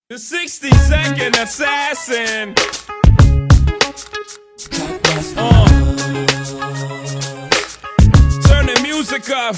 The 60-second assassin. Turn the music up.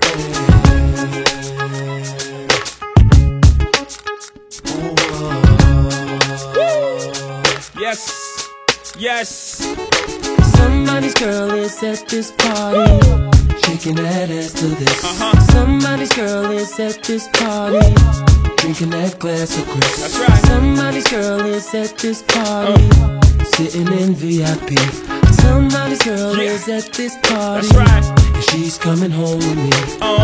Woo. Yes, yes. Somebody's girl is at this party, shaking that ass to this. Somebody's girl is at this party, drinking that glass of Chris. That's right. Somebody's girl is at this party, sitting in VIP. Somebody's girl is at this party. That's right. And she's coming home with me.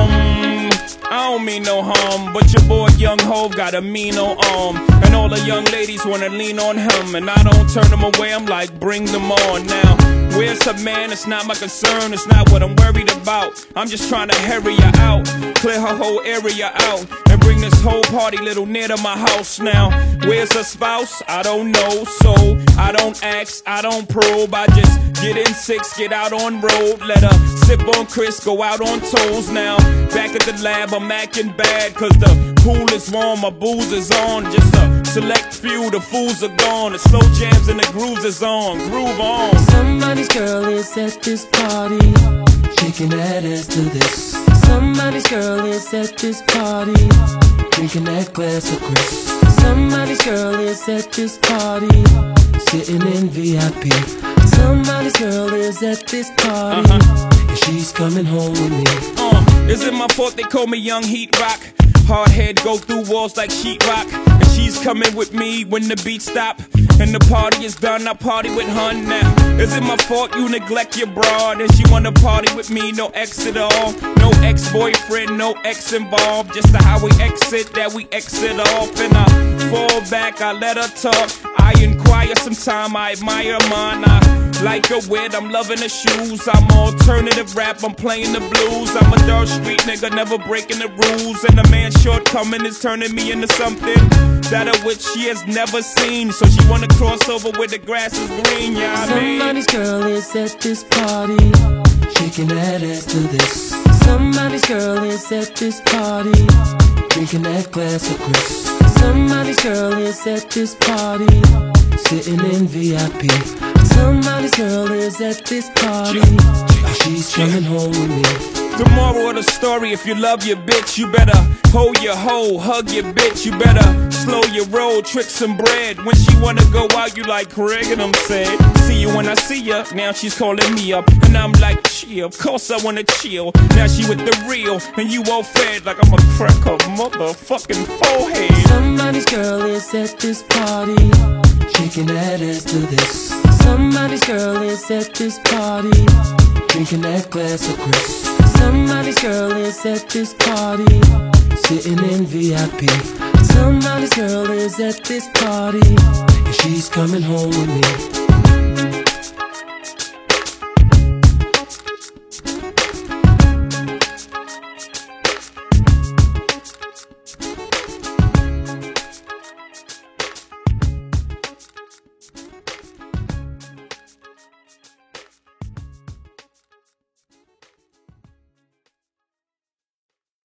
I don't mean no harm, but your boy Young Hov got a mean old arm, and all the young ladies wanna lean on him, and I don't turn them away. I'm like, bring them on now. Where's her man? It's not my concern, it's not what I'm worried about. I'm just trying to hurry her out, clear her whole area out, and bring this whole party little near to my house now. Where's her spouse? I don't know, so I don't ask, I don't probe. I just get in 6, get out on road, let her sip on Chris, go out on toes now. Back at the lab, I'm acting bad, cause the pool is warm, my booze is on. Just a select few, the fools are gone. The slow jams and the grooves is on, groove on. Somebody's girl is at this party, shaking that ass to this. Somebody's girl is at this party, drinking that glass of Chris. Somebody's girl is at this party, sitting in VIP. Somebody's girl is at this party, and she's coming home with me. Is it my fault they call me Young Heat Rock? Hard head go through walls like sheetrock, and she's coming with me when the beat stop and the party is done. I party with her now. Is it my fault you neglect your broad and she wanna party with me? No ex at all, no ex-boyfriend, no ex involved. Just the how we exit, that we exit off, and I fall back, I let her talk. I inquire sometime, I admire mine. I like her wit, I'm loving her shoes. I'm alternative rap, I'm playing the blues. I'm a dark street nigga, never breaking the rules, and a man's shortcoming is turning me into something that of which she has never seen. So she wanna cross over where the grass is green, yeah, I mean. Somebody's girl is at this party, shaking that ass to this. Somebody's girl is at this party, drinking that glass of Chris. Somebody's girl is at this party, sitting in VIP. Somebody's girl is at this party, and she's coming home with me. The moral of the story, if you love your bitch, you better hold your hoe, hug your bitch. You better slow your roll, trick some bread. When she wanna go out, you like Craig and I'm sad. See you when I see ya, now she's calling me up, and I'm like, chill, of course I wanna chill. Now she with the real, and you all fed like I'm a crack her motherfucking forehead. Somebody's girl is at this party, shaking that ass to this. Somebody's girl is at this party, drinking that glass of Chris. Somebody's girl is at this party, sitting in VIP. Somebody's girl is at this party, and she's coming home with me.